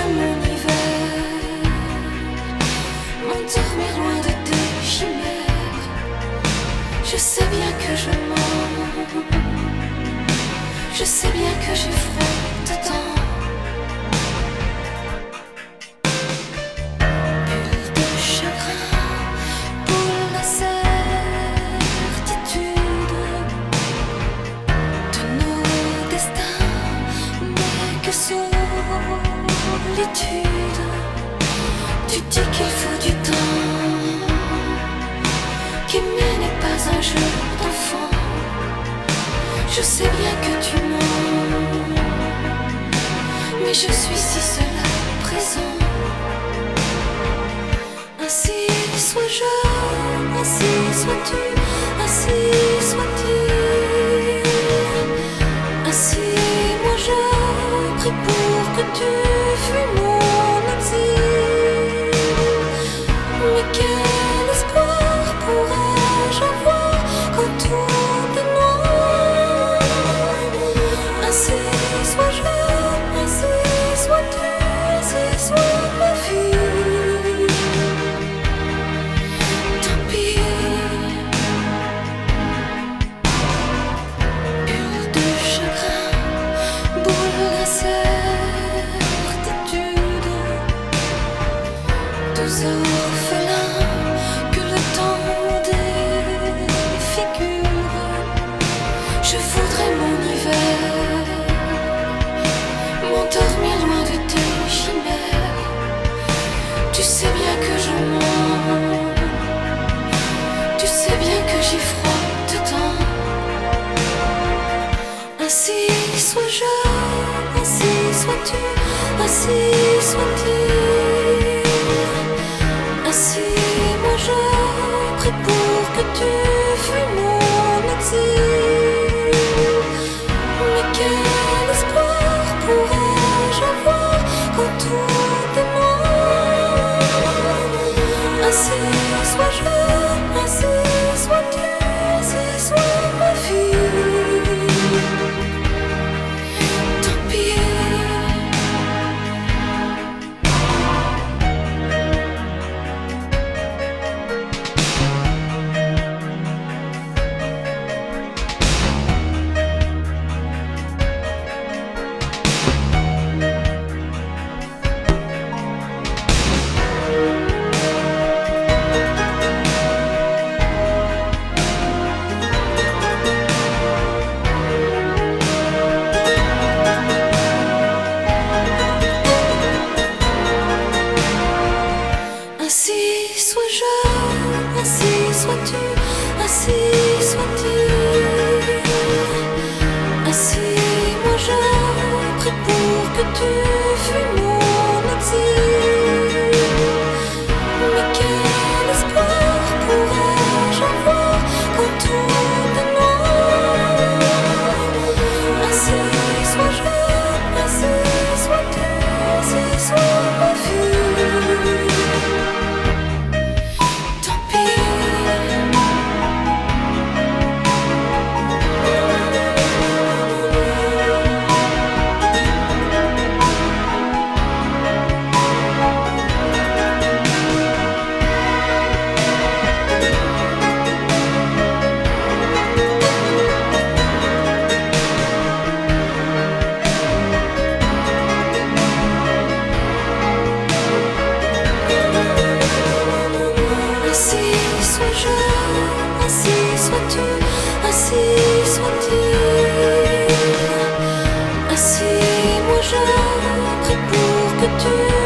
mon hiver, m'endormir loin de tes chimères. Je sais bien que je mens, je sais bien que j'ai froid dedans. Bulle de chagrin, boule la certitude de nos destins, mais que solitude. Tu dis qu'il faut du temps, qu'aimer n'est pas un jeu d'enfant. Je sais bien que tu mens, mais je suis si seul à présent. Ainsi sois-je, ainsi sois-tu, ainsi soit-il. Ainsi moi je prie pour que tu fuis mon exil. Mais quel espoir pourrais-je avoir quand tout est noir? Ainsi sois-je, ainsi sois-tu, ainsi soit ma vie. Tant pis. Bulle de chagrin, boule la certitude. Deux orphelins que le temps défigure. Je voudrais mon hiver, m'endormir loin de tes chimères. Tu sais bien que je mens, tu sais bien que j'ai froid dedans. Ainsi sois-je, ainsi sois-tu, ainsi soit-il. Ainsi moi je prie pour que tu fuis mon exil. Mais quel espoir pourrais-je avoir quand tout est noir? Ainsi sois-je, ainsi sois-tu, ainsi soit ma vie. Tant pis. Ainsi sois-je, ainsi sois-tu, ainsi soit-il. Ainsi moi je prie pour que tu fuis mon exil. Mais quel espoir pourrais-je avoir quand tout est noir? Ainsi sois-je, ainsi sois-tu, ainsi soit ma vie. Tant pis. Ainsi sois-je, ainsi sois-tu, ainsi soit-il. Ainsi moi je prie pour que tu